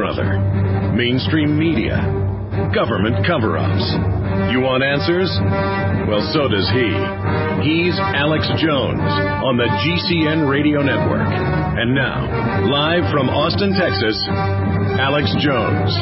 or other. Mainstream media. Government cover-ups. You want answers? Well, so does he. He's Alex Jones on the GCN Radio Network. And now, live from Austin, Texas, Alex Jones.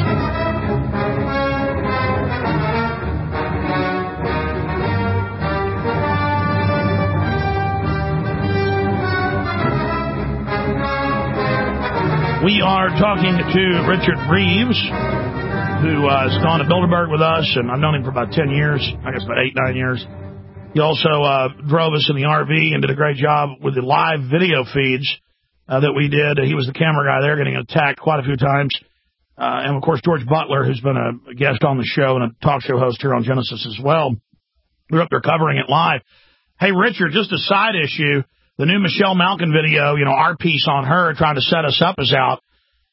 We are talking to Richard Reeves, who has gone to Bilderberg with us, and I've known him for about 10 years, I guess about 8-9 years. He also drove us in the RV and did a great job with the live video feeds that we did. He was the camera guy there, getting attacked quite a few times. And, of course, George Butler, who's been a guest on the show and a talk show host here on Genesis as well. We're up there covering it live. Hey, Richard, just a side issue. The new Michelle Malkin video, our piece on her trying to set us up is out.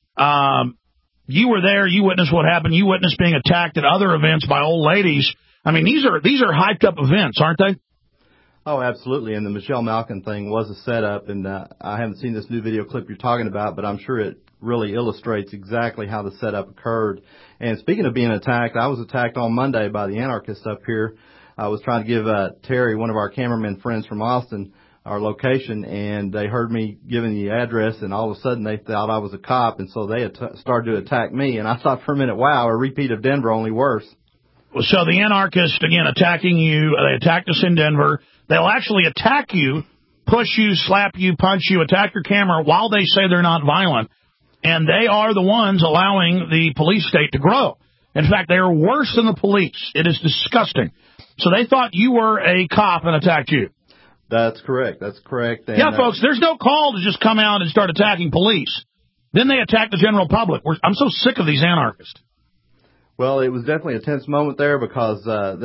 You were there. You witnessed what happened. You witnessed being attacked at other events by old ladies. I mean, these are hyped up events, aren't they? Oh, absolutely. And the Michelle Malkin thing was a setup. And I haven't seen this new video clip you're talking about, but I'm sure it really illustrates exactly how the setup occurred. And speaking of being attacked, I was attacked on Monday by the anarchists up here. I was trying to give Terry, one of our cameraman friends from Austin, our location, and they heard me giving the address, and all of a sudden they thought I was a cop, and so they started to attack me. And I thought for a minute, wow, a repeat of Denver, only worse. So the anarchists, again, attacking you. They attacked us in Denver. They'll actually attack you, push you, slap you, punch you, attack your camera while they say they're not violent. And they are the ones allowing the police state to grow. In fact, they are worse than the police. It is disgusting. So they thought you were a cop and attacked you. That's correct. That's correct. And, yeah, folks, there's no call to just come out and start attacking police. Then they attack the general public. I'm so sick of these anarchists. Well, it was definitely a tense moment there because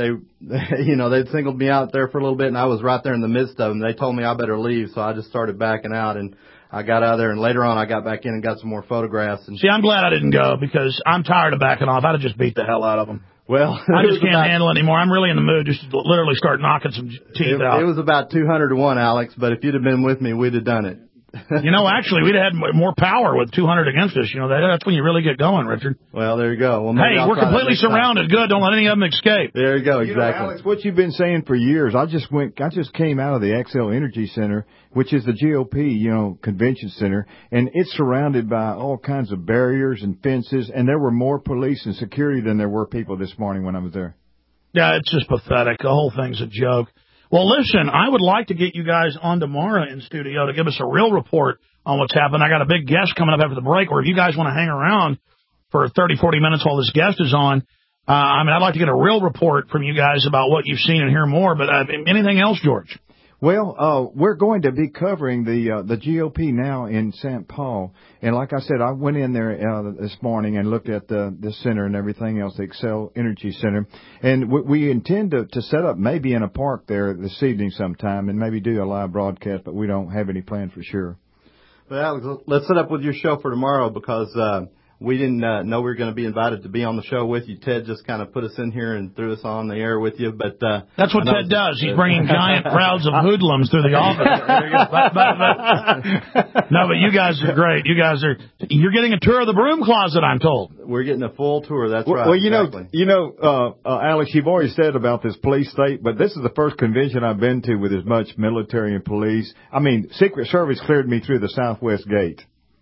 they'd singled me out there for a little bit, and I was right there in the midst of them. They told me I better leave, so I just started backing out, and I got out of there. And later on, I got back in and got some more photographs. And see, I'm glad I didn't go because I'm tired of backing off. I'd have just beat the hell out of them. Well, I just can't handle it anymore. I'm really in the mood just to literally start knocking some teeth out. It was about 200 to 1, Alex, but if you'd have been with me, we'd have done it. Actually, we'd have had more power with 200 against us. That's when you really get going, Richard. Well, there you go. Well, hey, we're completely surrounded. Good. Don't let any of them escape. There you go. Exactly. Alex, what you've been saying for years, I just came out of the XL Energy Center, which is the GOP, convention center, and it's surrounded by all kinds of barriers and fences, and there were more police and security than there were people this morning when I was there. Yeah, it's just pathetic. The whole thing's a joke. Well, listen, I would like to get you guys on tomorrow in studio to give us a real report on what's happened. I got a big guest coming up after the break, or if you guys want to hang around for 30, 40 minutes while this guest is on, I'd like to get a real report from you guys about what you've seen and hear more. But anything else, George? Well, we're going to be covering the GOP now in St. Paul. And like I said, I went in there this morning and looked at the center and everything else, the Excel Energy Center. And we intend to set up maybe in a park there this evening sometime and maybe do a live broadcast, but we don't have any plan for sure. But Alex, let's set up with your show for tomorrow because we didn't know we were going to be invited to be on the show with you. Ted just kind of put us in here and threw us on the air with you. But that's what Ted does. He's bringing giant crowds of hoodlums through the office. No, but you guys are great. You're getting a tour of the broom closet, I'm told. We're getting a full tour. That's right. Well, exactly. Alex, you've already said about this police state, but this is the first convention I've been to with as much military and police. I mean, Secret Service cleared me through the Southwest Gate.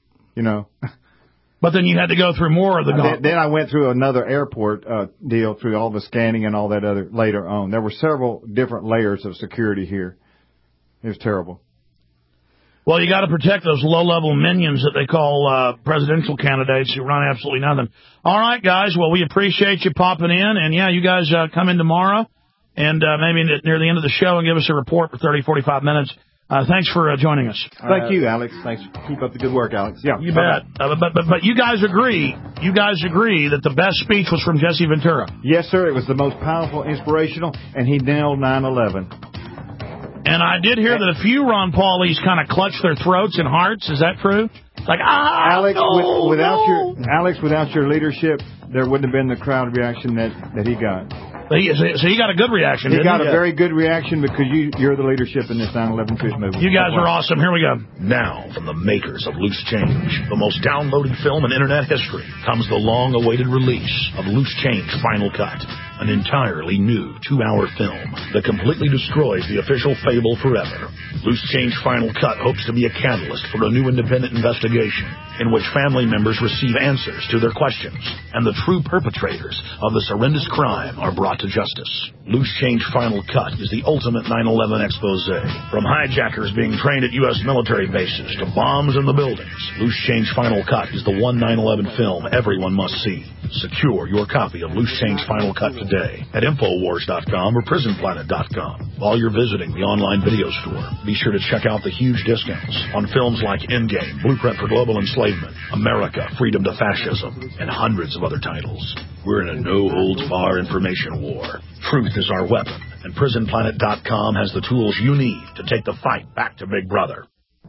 But then you had to go through more of the... Then I went through another airport deal through all the scanning and all that other later on. There were several different layers of security here. It was terrible. Well, you got to protect those low-level minions that they call presidential candidates who run absolutely nothing. All right, guys. Well, we appreciate you popping in. And, yeah, you guys come in tomorrow and maybe near the end of the show and give us a report for 30, 45 minutes. Thanks for joining us. Thank you, Alex. Thanks. Keep up the good work, Alex. Yeah, you bet. But you guys agree that the best speech was from Jesse Ventura? Yes, sir. It was the most powerful, inspirational, and he nailed 9/11. And I did hear that a few Ron Paulies kind of clutched their throats and hearts. Is that true? Like, Alex, without your leadership, there wouldn't have been the crowd reaction that he got. So he got a good reaction, He got a very good reaction because you're the leadership in this 9/11 Truth movement. You guys are awesome. Here we go. Now, from the makers of Loose Change, the most downloaded film in Internet history, comes the long-awaited release of Loose Change Final Cut, an entirely new 2-hour film that completely destroys the official fable forever. Loose Change Final Cut hopes to be a catalyst for a new independent investigation in which family members receive answers to their questions, and the true perpetrators of this horrendous crime are brought to justice. Loose Change Final Cut is the ultimate 9/11 expose. From hijackers being trained at U.S. military bases to bombs in the buildings, Loose Change Final Cut is the one 9/11 film everyone must see. Secure your copy of Loose Change Final Cut today at Infowars.com or PrisonPlanet.com. While you're visiting the online video store, be sure to check out the huge discounts on films like Endgame, Blueprint for Global Enslavement, America, Freedom to Fascism, and hundreds of other titles. We're in a no-holds-barred information war. Truth is our weapon, and PrisonPlanet.com has the tools you need to take the fight back to Big Brother.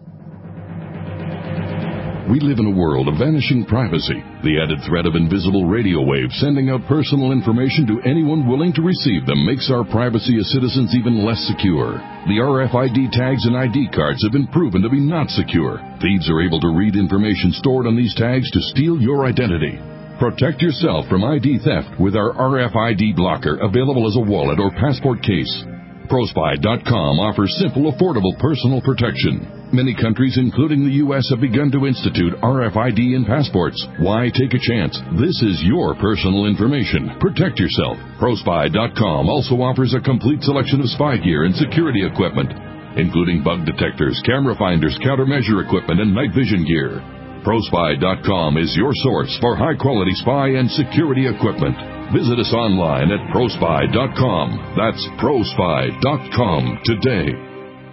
We live in a world of vanishing privacy, the added threat of invisible radio waves sending out personal information to anyone willing to receive them makes our privacy as citizens even less secure. The RFID tags and ID cards have been proven to be not secure. Thieves are able to read information stored on these tags to steal your identity. Protect yourself from ID theft with our RFID blocker, available as a wallet or passport case. ProSpy.com offers simple, affordable personal protection. Many countries, including the U.S., have begun to institute RFID in passports. Why take a chance? This is your personal information. Protect yourself. ProSpy.com also offers a complete selection of spy gear and security equipment, including bug detectors, camera finders, countermeasure equipment, and night vision gear. ProSpy.com is your source for high-quality spy and security equipment. Visit us online at ProSpy.com. That's ProSpy.com today.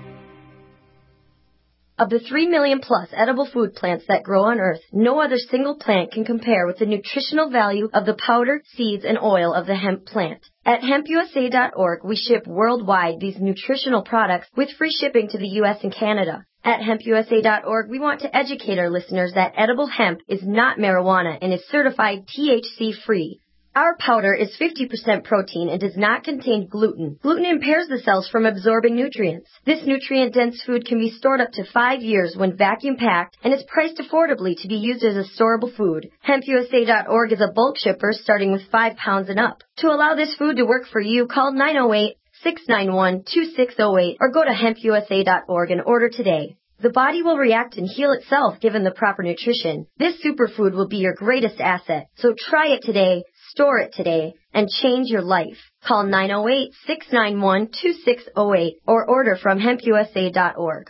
Of the 3 million plus edible food plants that grow on Earth, no other single plant can compare with the nutritional value of the powder, seeds, and oil of the hemp plant. At HempUSA.org, we ship worldwide these nutritional products with free shipping to the U.S. and Canada. At HempUSA.org, we want to educate our listeners that edible hemp is not marijuana and is certified THC-free. Our powder is 50% protein and does not contain gluten. Gluten impairs the cells from absorbing nutrients. This nutrient-dense food can be stored up to 5 years when vacuum-packed and is priced affordably to be used as a storable food. HempUSA.org is a bulk shipper starting with 5 pounds and up. To allow this food to work for you, call 908-691-2608 or go to HempUSA.org and order today. The body will react and heal itself given the proper nutrition. This superfood will be your greatest asset. So try it today, store it today, and change your life. Call 908-691-2608 or order from HempUSA.org.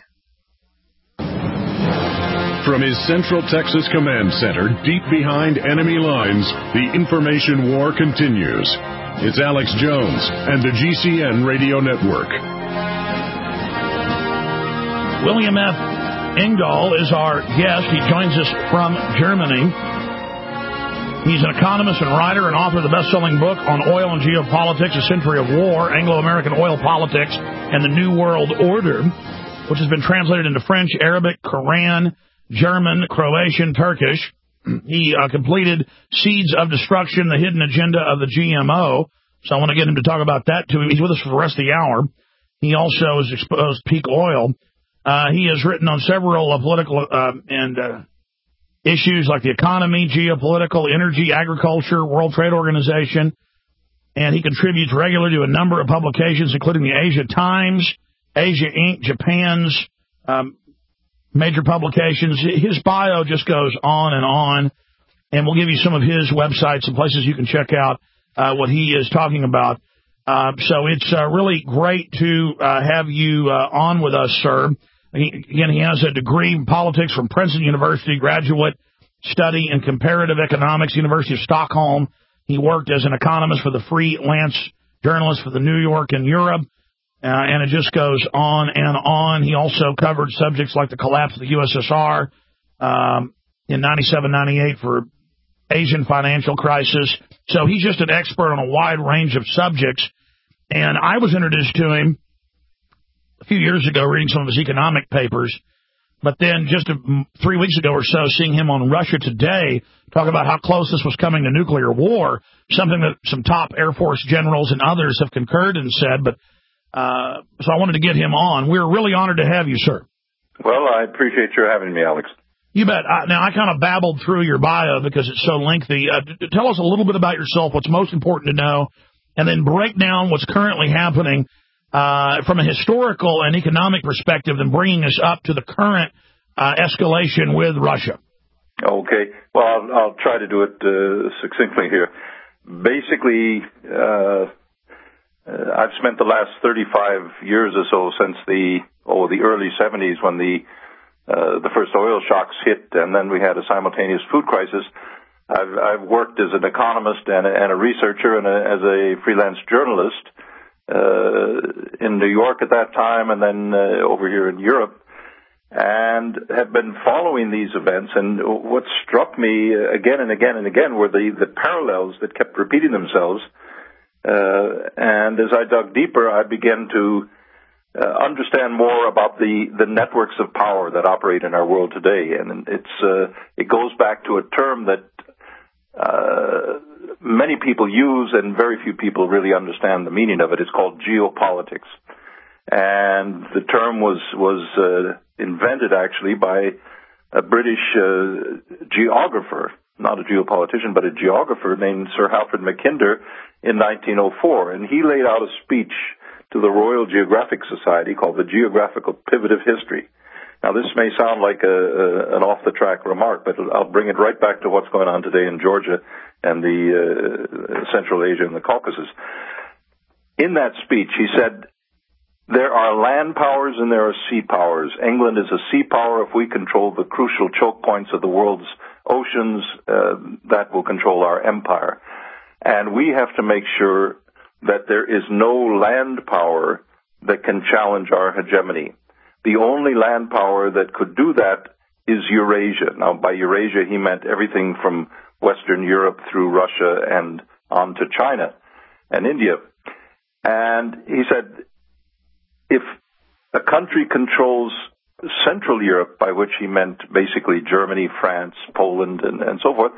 From his Central Texas Command Center, deep behind enemy lines, the information war continues. It's Alex Jones and the GCN Radio Network. William F. Engdahl is our guest. He joins us from Germany. He's an economist and writer and author of the best-selling book on oil and geopolitics, A Century of War, Anglo-American Oil Politics, and the New World Order, which has been translated into French, Arabic, Korean, German, Croatian, Turkish. He completed Seeds of Destruction, the Hidden Agenda of the GMO. So I want to get him to talk about that, too. He's with us for the rest of the hour. He also has exposed peak oil. He has written on several political and issues like the economy, geopolitical, energy, agriculture, World Trade Organization, and he contributes regularly to a number of publications, including the Asia Times, Asia Inc., Japan's major publications. His bio just goes on, and we'll give you some of his websites and places you can check out what he is talking about. So it's really great to have you on with us, sir. He has a degree in politics from Princeton University, graduate study in comparative economics, University of Stockholm. He worked as an economist for the freelance journalist for the New York and Europe, and it just goes on and on. He also covered subjects like the collapse of the USSR in 97-98 for Asian financial crisis. So he's just an expert on a wide range of subjects, and I was introduced to him a few years ago reading some of his economic papers But then just 3 weeks ago or so, seeing him on Russia Today talk about how close this was coming to nuclear war, something that some top Air Force generals and others have concurred and said. But so I wanted to get him on. We're really honored to have you, sir. Well, I appreciate your having me, Alex. You bet. Now, I kind of babbled through your bio because it's so lengthy. Tell us a little bit about yourself, what's most important to know, and then break down what's currently happening from a historical and economic perspective, and bringing us up to the current escalation with Russia. Okay. Well, I'll try to do it succinctly here. Basically, I've spent the last 35 years or so since the early 70s when the first oil shocks hit, and then we had a simultaneous food crisis. I've worked as an economist and a researcher and as a freelance journalist in New York at that time, and then over here in Europe, and have been following these events. And what struck me again and again and again were the parallels that kept repeating themselves. And as I dug deeper, I began to understand more about the networks of power that operate in our world today. And it goes back to a term that many people use and very few people really understand the meaning of it. It's called geopolitics. And the term was invented actually by a British geographer, not a geopolitician, but a geographer named Sir Halford Mackinder in 1904. And he laid out a speech to the Royal Geographic Society called The Geographical Pivot of History. Now, this may sound like an off-the-track remark, but I'll bring it right back to what's going on today in Georgia and the Central Asia and the Caucasus. In that speech, he said, there are land powers and there are sea powers. England is a sea power. If we control the crucial choke points of the world's oceans, that will control our empire. And we have to make sure that there is no land power that can challenge our hegemony. The only land power that could do that is Eurasia. Now, by Eurasia, he meant everything from Western Europe through Russia and on to China and India. And he said, if a country controls Central Europe, by which he meant basically Germany, France, Poland, and so forth,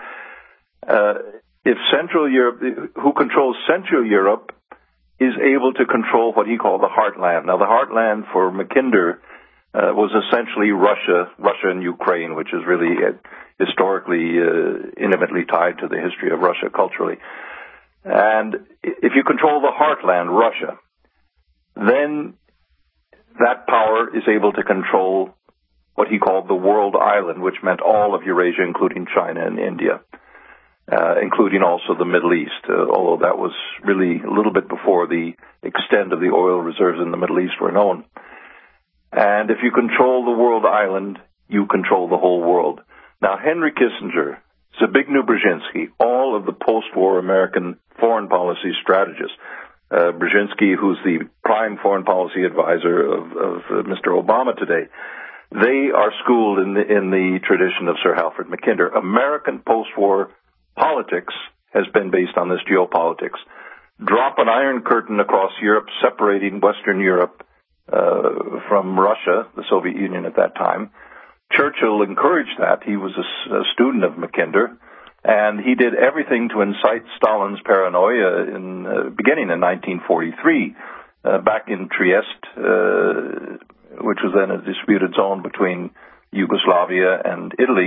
if Central Europe, who controls Central Europe, is able to control what he called the heartland. Now, the heartland for Mackinder was essentially Russia and Ukraine, which is really historically intimately tied to the history of Russia culturally. And if you control the heartland, Russia, then that power is able to control what he called the world island, which meant all of Eurasia, including China and India, including also the Middle East, although that was really a little bit before the extent of the oil reserves in the Middle East were known. And if you control the world island, you control the whole world. Now, Henry Kissinger, Zbigniew Brzezinski, all of the post-war American foreign policy strategists, Brzezinski, who's the prime foreign policy advisor of Mr. Obama today, they are schooled in the tradition of Sir Halford Mackinder. American post-war politics has been based on this geopolitics. Drop an iron curtain across Europe, separating Western Europe from Russia, the Soviet Union at that time. Churchill encouraged that. He was a student of Mackinder, and he did everything to incite Stalin's paranoia beginning in 1943, back in Trieste, which was then a disputed zone between Yugoslavia and Italy,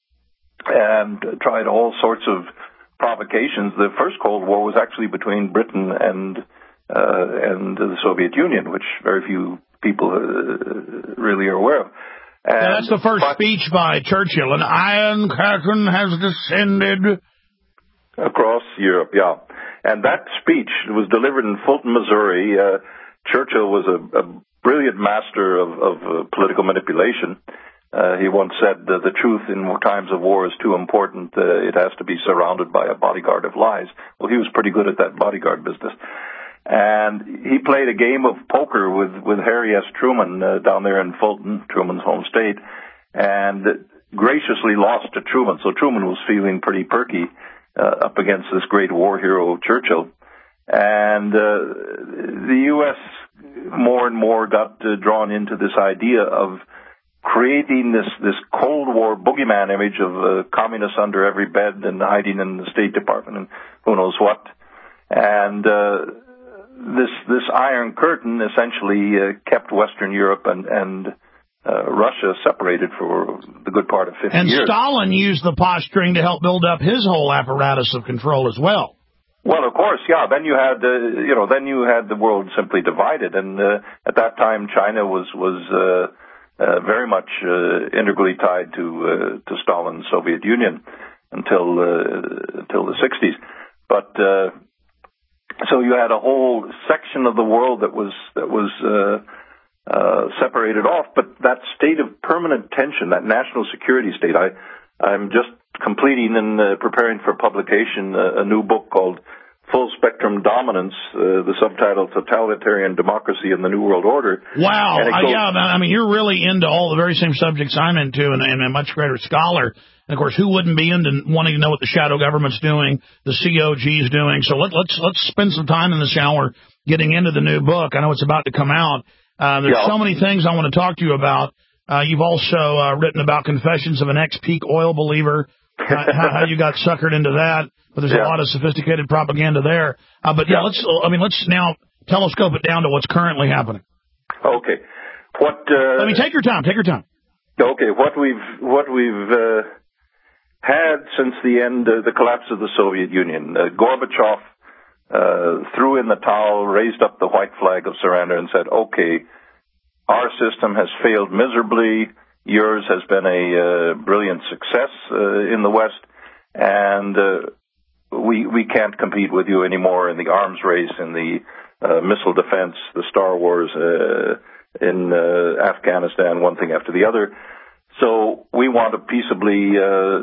and tried all sorts of provocations. The first Cold War was actually between Britain and the Soviet Union, which very few people really are aware of. And that's the first speech by Churchill. An iron curtain has descended across Europe, yeah. And that speech was delivered in Fulton, Missouri. Churchill was a brilliant master of political manipulation. He once said that the truth in times of war is too important. It has to be surrounded by a bodyguard of lies. Well, he was pretty good at that bodyguard business. And he played a game of poker with Harry S. Truman down there in Fulton, Truman's home state, and graciously lost to Truman. So Truman was feeling pretty perky up against this great war hero, Churchill. And the U.S. more and more got drawn into this idea of creating this Cold War boogeyman image of communists under every bed and hiding in the State Department and who knows what. And this Iron Curtain essentially kept Western Europe and Russia separated for the good part of 50 years. And Stalin used the posturing to help build up his whole apparatus of control as well. Well, of course, yeah. Then you had, then you had the world simply divided, and at that time, China was very much integrally tied to Stalin's Soviet Union until the 60s. But so you had a whole section of the world that was separated off. But that state of permanent tension, that national security state, I'm just completing and preparing for publication a new book called Full Spectrum Dominance, the subtitle Totalitarian Democracy in the New World Order. Wow. Yeah, I mean, you're really into all the very same subjects I'm into and a much greater scholar. And, of course, who wouldn't be into wanting to know what the shadow government's doing, the COG's doing? So let's spend some time in this hour getting into the new book. I know it's about to come out. There's so many things I want to talk to you about. You've also written about Confessions of an Ex-Peak Oil Believer, how you got suckered into that. But there's a lot of sophisticated propaganda there. But let's now telescope it down to what's currently happening. Okay. I mean, take your time. Take your time. Okay. What we've had since the collapse of the Soviet Union, Gorbachev threw in the towel, raised up the white flag of surrender, and said, "Okay, our system has failed miserably. Yours has been a brilliant success in the West, and we can't compete with you anymore in the arms race, in the missile defense, the Star Wars in Afghanistan, one thing after the other. So we want to peaceably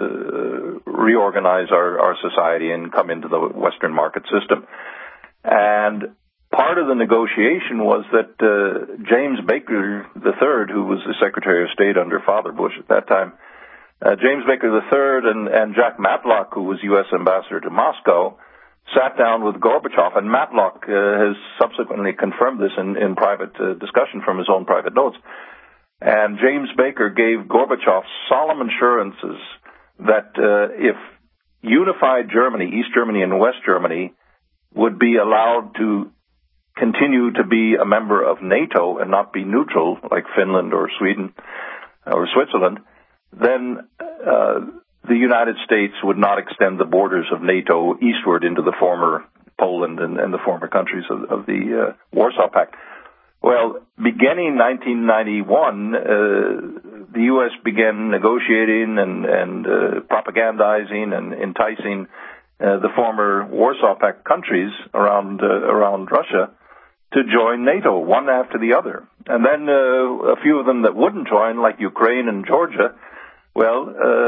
reorganize our society and come into the Western market system." And part of the negotiation was that James Baker III, who was the Secretary of State under Father Bush at that time, James Baker III and Jack Matlock, who was U.S. ambassador to Moscow, sat down with Gorbachev, and Matlock has subsequently confirmed this in private discussion from his own private notes. And James Baker gave Gorbachev solemn assurances that if unified Germany, East Germany and West Germany, would be allowed to continue to be a member of NATO and not be neutral like Finland or Sweden or Switzerland, then the United States would not extend the borders of NATO eastward into the former Poland and the former countries of the Warsaw Pact. Well, beginning 1991, the U.S. began negotiating and propagandizing and enticing the former Warsaw Pact countries around Russia to join NATO, one after the other. And then a few of them that wouldn't join, like Ukraine and Georgia, well,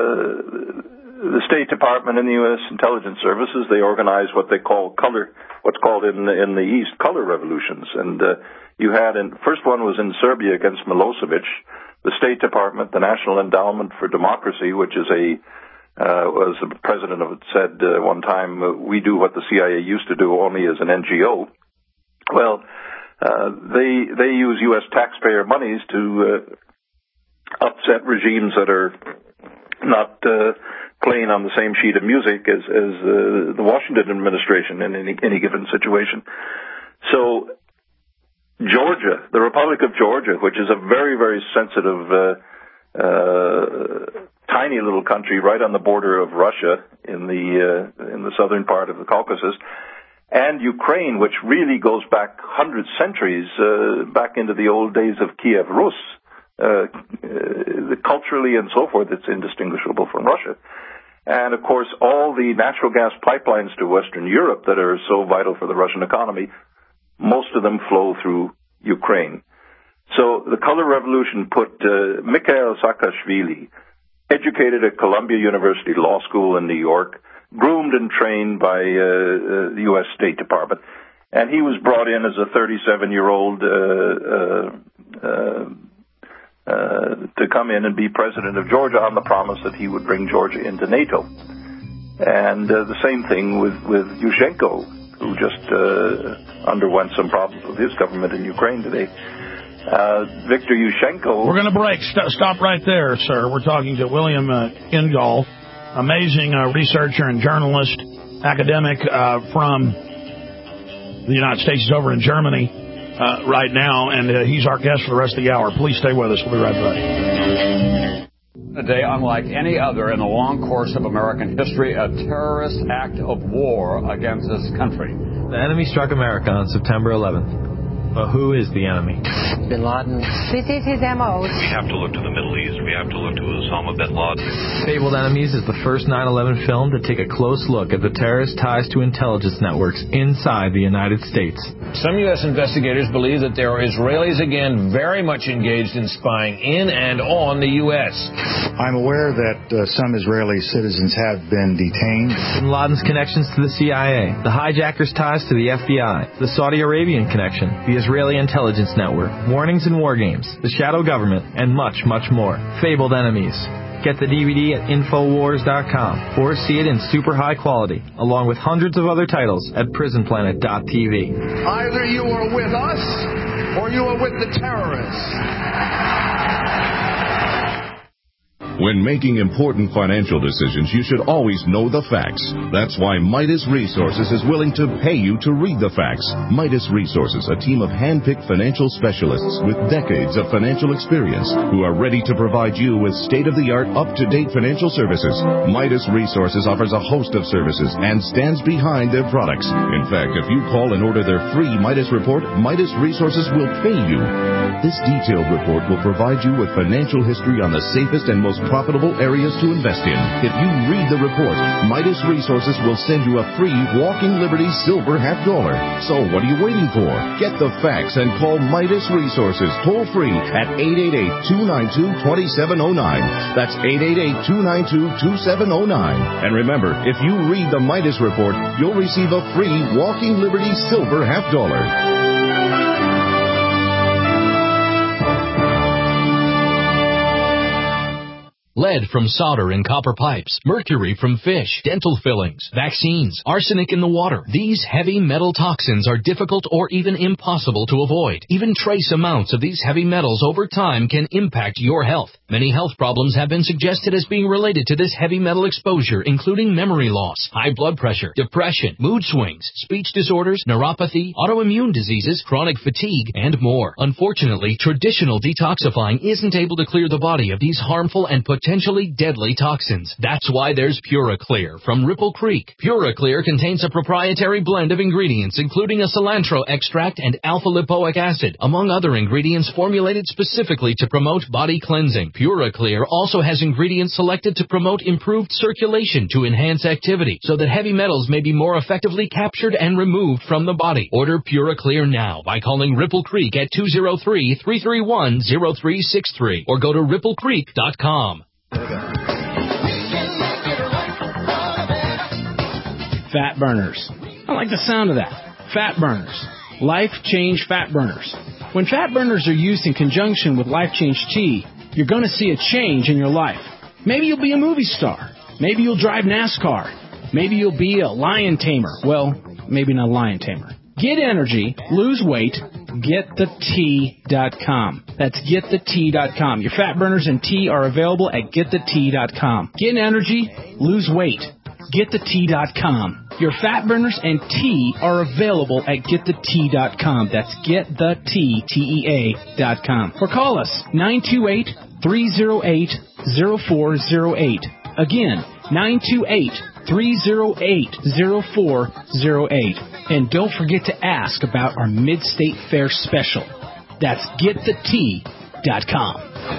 the State Department and the U.S. Intelligence Services, they organized what's called in the East color revolutions. And you had, first one was in Serbia against Milosevic. The State Department, the National Endowment for Democracy, which is as the president of it said one time, we do what the CIA used to do only as an NGO. Well, they use U.S. taxpayer monies to upset regimes that are not playing on the same sheet of music as the Washington administration in any given situation. So Georgia, the Republic of Georgia, which is a very, very sensitive tiny little country right on the border of Russia in the southern part of the Caucasus, and Ukraine, which really goes back hundreds centuries, back into the old days of Kiev Rus, culturally and so forth, it's indistinguishable from Russia. And, of course, all the natural gas pipelines to Western Europe that are so vital for the Russian economy, most of them flow through Ukraine. So the color revolution put Mikhail Saakashvili, educated at Columbia University Law School in New York, groomed and trained by the U.S. State Department, and he was brought in as a 37-year-old to come in and be president of Georgia on the promise that he would bring Georgia into NATO. And the same thing with Yushchenko, who just underwent some problems with his government in Ukraine today. Viktor Yushchenko. We're going to break. Stop right there, sir. We're talking to William Engdahl, amazing researcher and journalist, academic from the United States. He's over in Germany right now, and he's our guest for the rest of the hour. Please stay with us. We'll be right back. A day unlike any other in the long course of American history, a terrorist act of war against this country. The enemy struck America on September 11th. But who is the enemy? Bin Laden. This is his MO. We have to look to the Middle East. We have to look to Osama bin Laden. Fabled Enemies is the first 9/11 film to take a close look at the terrorist ties to intelligence networks inside the United States. Some U.S. investigators believe that there are Israelis again very much engaged in spying in and on the U.S. I'm aware that some Israeli citizens have been detained. Bin Laden's connections to the CIA, the hijackers' ties to the FBI, the Saudi Arabian connection, the Israeli intelligence network, warnings and war games, the shadow government, and much, much more. Fabled Enemies. Get the DVD at Infowars.com or see it in super high quality, along with hundreds of other titles at PrisonPlanet.tv. Either you are with us or you are with the terrorists. When making important financial decisions, you should always know the facts. That's why Midas Resources is willing to pay you to read the facts. Midas Resources, a team of hand-picked financial specialists with decades of financial experience who are ready to provide you with state-of-the-art, up-to-date financial services. Midas Resources offers a host of services and stands behind their products. In fact, if you call and order their free Midas report, Midas Resources will pay you. This detailed report will provide you with financial history on the safest and most profitable areas to invest in. If you read the report, Midas Resources will send you a free Walking Liberty silver $50. So what are you waiting for? Get the facts and call Midas Resources toll free at 888-292-2709. That's 888-292-2709. And remember, if you read the Midas report, you'll receive a free Walking Liberty silver $50. Lead from solder in copper pipes, mercury from fish, dental fillings, vaccines, arsenic in the water. These heavy metal toxins are difficult or even impossible to avoid. Even trace amounts of these heavy metals over time can impact your health. Many health problems have been suggested as being related to this heavy metal exposure, including memory loss, high blood pressure, depression, mood swings, speech disorders, neuropathy, autoimmune diseases, chronic fatigue, and more. Unfortunately, traditional detoxifying isn't able to clear the body of these harmful and potentially deadly toxins. That's why there's PuraClear from Ripple Creek. PuraClear contains a proprietary blend of ingredients, including a cilantro extract and alpha-lipoic acid, among other ingredients formulated specifically to promote body cleansing. PuraClear also has ingredients selected to promote improved circulation to enhance activity, so that heavy metals may be more effectively captured and removed from the body. Order PuraClear now by calling Ripple Creek at 203-331-0363 or go to ripplecreek.com. Fat burners. I like the sound of that. Fat burners. Life Change Fat Burners. When fat burners are used in conjunction with Life Change Tea, you're going to see a change in your life. Maybe you'll be a movie star. Maybe you'll drive NASCAR. Maybe you'll be a lion tamer. Well, maybe not a lion tamer. Get energy, lose weight, getthetea.com. That's getthetea.com. Your fat burners and tea are available at getthetea.com. Get energy, lose weight, getthetea.com. Your fat burners and tea are available at getthetea.com. That's getthetea.com. Or call us 928-308-0408. Again, 928-308-0408. And don't forget to ask about our Mid-State Fair special. That's getthetea.com.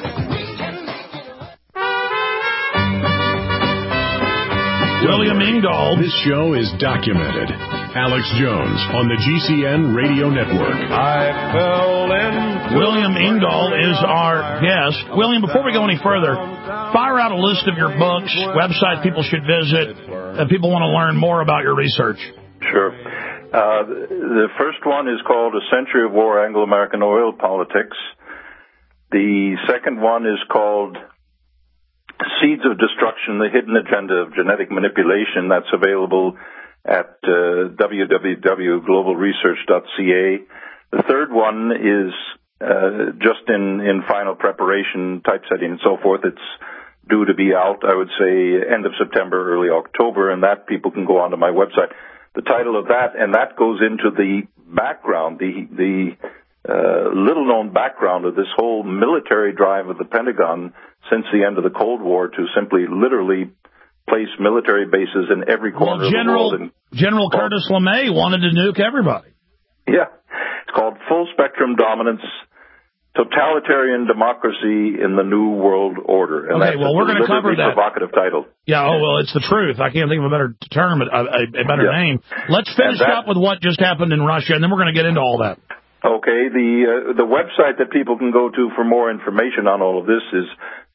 William Engdahl. This show is documented. Alex Jones on the GCN Radio Network. I fell in. William Engdahl is our guest. William, before we go any further, fire out a list of your books, website people should visit, if people want to learn more about your research. Sure. The first one is called A Century of War, Anglo-American Oil Politics. The second one is called Seeds of Destruction, The Hidden Agenda of Genetic Manipulation. That's available at www.globalresearch.ca. The third one is just in final preparation, typesetting and so forth. It's due to be out, I would say, end of September, early October, and that people can go onto my website. The title of that, and that goes into the background, the little-known background of this whole military drive of the Pentagon since the end of the Cold War to simply literally place military bases in every corner of the world. General Curtis LeMay wanted to nuke everybody. Yeah. It's called Full Spectrum Dominance, Totalitarian Democracy in the New World Order. And okay, well, we're going to cover that. Provocative title. Yeah, well, it's the truth. I can't think of a better term, a better name. Let's finish up with what just happened in Russia, and then we're going to get into all that. Okay, the website that people can go to for more information on all of this is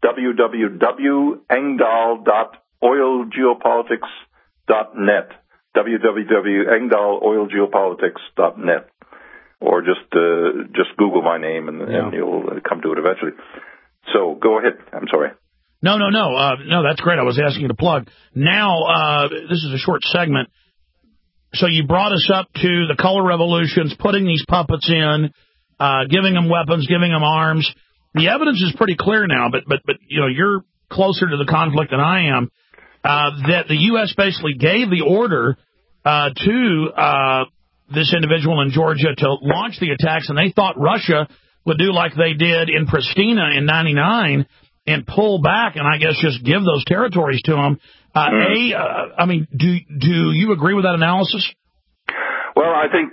www.engdahl.oilgeopolitics.net, www.engdahloilgeopolitics.net. Or just Google my name and you'll come to it eventually. So go ahead. I'm sorry. No, that's great. I was asking you to plug. Now, this is a short segment. So you brought us up to the color revolutions, putting these puppets in, giving them weapons, giving them arms. The evidence is pretty clear now, but you know, you're closer to the conflict than I am, that the U.S. basically gave the order to this individual in Georgia to launch the attacks, and they thought Russia would do like they did in Pristina in '99 and pull back and I guess just give those territories to them. I mean, do you agree with that analysis? Well, I think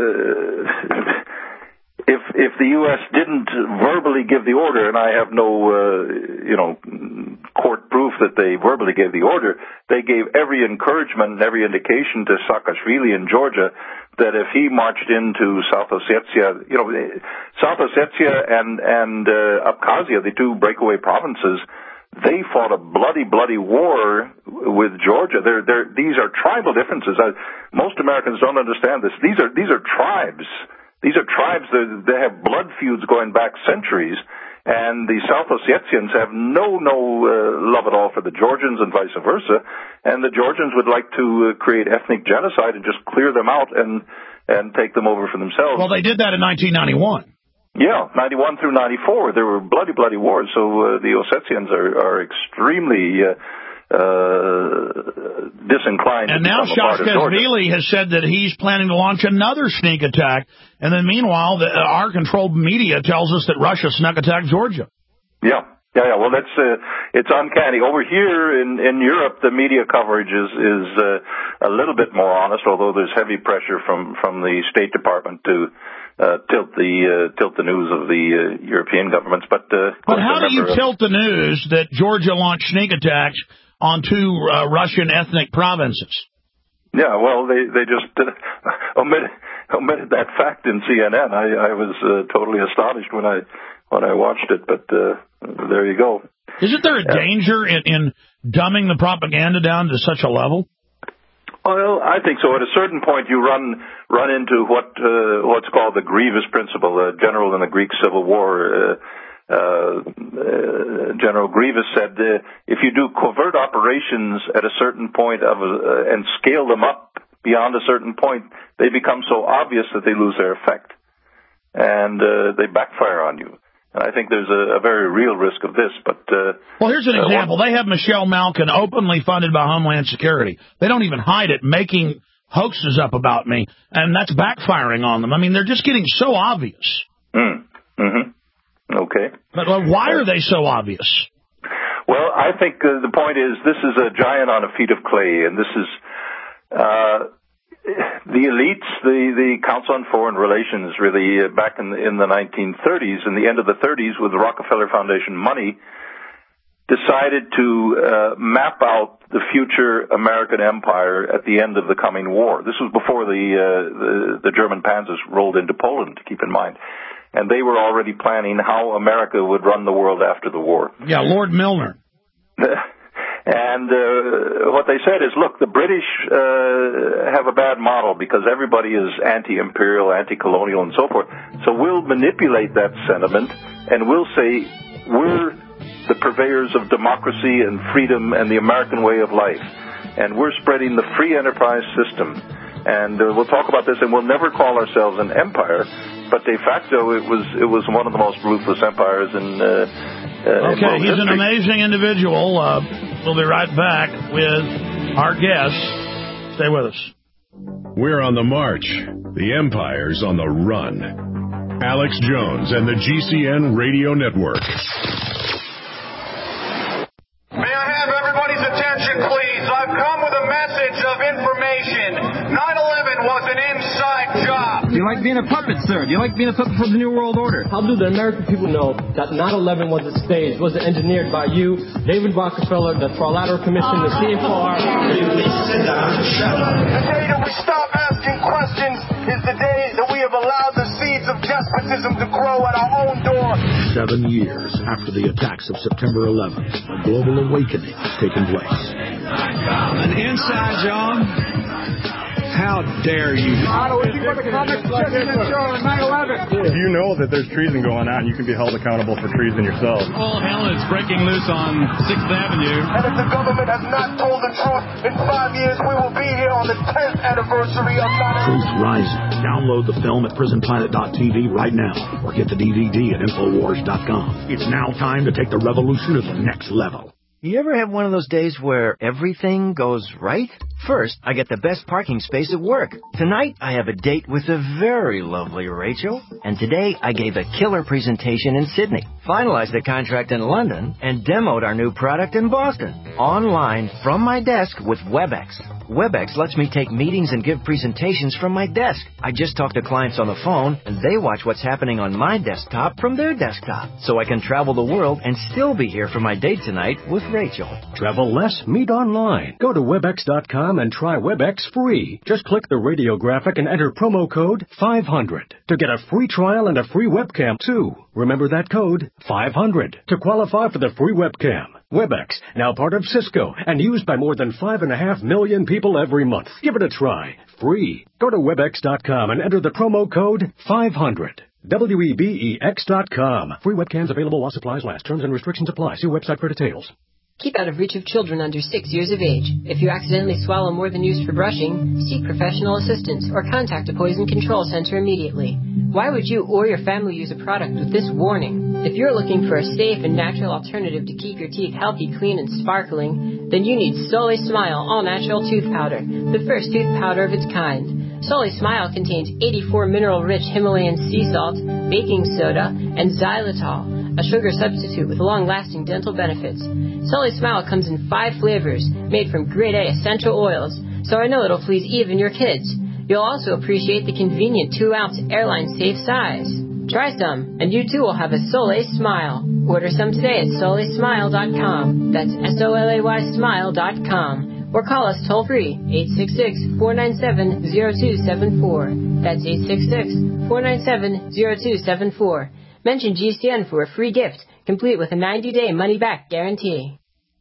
if the U.S. didn't verbally give the order, and I have no court proof that they verbally gave the order, they gave every encouragement and every indication to Saakashvili in Georgia that if he marched into South Ossetia, South Ossetia and Abkhazia, the two breakaway provinces, they fought a bloody war with Georgia. These are tribal differences. Most Americans don't understand this. These are tribes. These are tribes that have blood feuds going back centuries, and the South Ossetians have no love at all for the Georgians and vice versa, and the Georgians would like to create ethnic genocide and just clear them out and take them over for themselves. Well, they did that in 1991. Yeah, 91 through 94, there were bloody wars, so the Ossetians are extremely disinclined. And now Saakashvili has said that he's planning to launch another sneak attack, and then meanwhile, our controlled media tells us that Russia snuck attacked Georgia. Yeah. Well, it's uncanny. Over here in Europe, the media coverage is a little bit more honest, although there's heavy pressure from the State Department to tilt the news of the European governments. But how do you tilt the news that Georgia launched sneak attacks on two Russian ethnic provinces? Yeah, well, they just omitted that fact in CNN. I was totally astonished when I watched it, but there you go. Isn't there a danger in dumbing the propaganda down to such a level? Well, I think so. At a certain point, you run into what's called the Grievous principle. A general in the Greek Civil War, General Grievous said, if you do covert operations at a certain point and scale them up beyond a certain point, they become so obvious that they lose their effect, and they backfire on you. And I think there's a very real risk of this. But well, here's an example. They have Michelle Malkin openly funded by Homeland Security. They don't even hide it, making hoaxes up about me, and that's backfiring on them. I mean, they're just getting so obvious. Okay. But why are they so obvious? Well, I think the point is this is a giant on a feet of clay, and this is the elites, the Council on Foreign Relations, really back in the 1930s and the end of the 30s with the Rockefeller Foundation money, decided to map out the future American empire at the end of the coming war. This was before the German panzers rolled into Poland, keep in mind. And they were already planning how America would run the world after the war. Yeah, Lord Milner. And what they said is, look, the British have a bad model because everybody is anti-imperial, anti-colonial, and so forth. So we'll manipulate that sentiment, and we'll say we're the purveyors of democracy and freedom and the American way of life. And we're spreading the free enterprise system. And we'll talk about this, and we'll never call ourselves an empire, but de facto, it was one of the most ruthless empires in okay, he's an amazing individual. We'll be right back with our guest. Stay with us. We're on the march. The empire's on the run. Alex Jones and the GCN Radio Network. May I have everybody's attention, please? I've come with a message of information. 9/11 was an inside job. Do you like being a puppet, sir? Do you like being a puppet for the New World Order? How do the American people know that 9/11 was a stage, was engineered by you, David Rockefeller, the Trilateral Commission, the CFR? The day that we stop asking questions is the day that we have allowed the seeds of despotism to grow at our own door. 7 years after the attacks of September 11th, a global awakening has taken place. An inside job? How dare you? If you know that there's treason going on, you can be held accountable for treason yourself. All hell is breaking loose on 6th Avenue. And if the government has not told the truth, in 5 years we will be here on the 10th anniversary of 9/11. Truth Rising. Download the film at prisonplanet.tv right now, or get the DVD at Infowars.com. It's now time to take the revolution to the next level. You ever have one of those days where everything goes right? First, I get the best parking space at work. Tonight, I have a date with the very lovely Rachel. And today, I gave a killer presentation in Sydney, finalized the contract in London, and demoed our new product in Boston. Online, from my desk with WebEx. WebEx lets me take meetings and give presentations from my desk. I just talk to clients on the phone, and they watch what's happening on my desktop from their desktop. So I can travel the world and still be here for my date tonight with Rachel. Travel less, meet online. Go to Webex.com and try Webex free. Just click the radio graphic and enter promo code 500 to get a free trial and a free webcam too. Remember that code, 500, to qualify for the free webcam. Webex, now part of Cisco and used by more than 5.5 million people every month. Give it a try. Free. Go to Webex.com and enter the promo code 500. Webex.com. Free webcams available while supplies last. Terms and restrictions apply. See website for details. Keep out of reach of children under 6 years of age. If you accidentally swallow more than used for brushing, seek professional assistance or contact a poison control center immediately. Why would you or your family use a product with this warning? If you're looking for a safe and natural alternative to keep your teeth healthy, clean, and sparkling, then you need Soli Smile all-natural tooth powder, the first tooth powder of its kind. Soli Smile contains 84 mineral-rich Himalayan sea salt, baking soda, and xylitol, a sugar substitute with long-lasting dental benefits. Soli Smile comes in 5 flavors, made from grade A essential oils, so I know it'll please even your kids. You'll also appreciate the convenient 2-ounce airline-safe size. Try some, and you too will have a Soli Smile. Order some today at solismile.com. That's SOLAY smile.com. Or call us toll-free, 866-497-0274. That's 866-497-0274. Mention GCN for a free gift, complete with a 90-day money-back guarantee.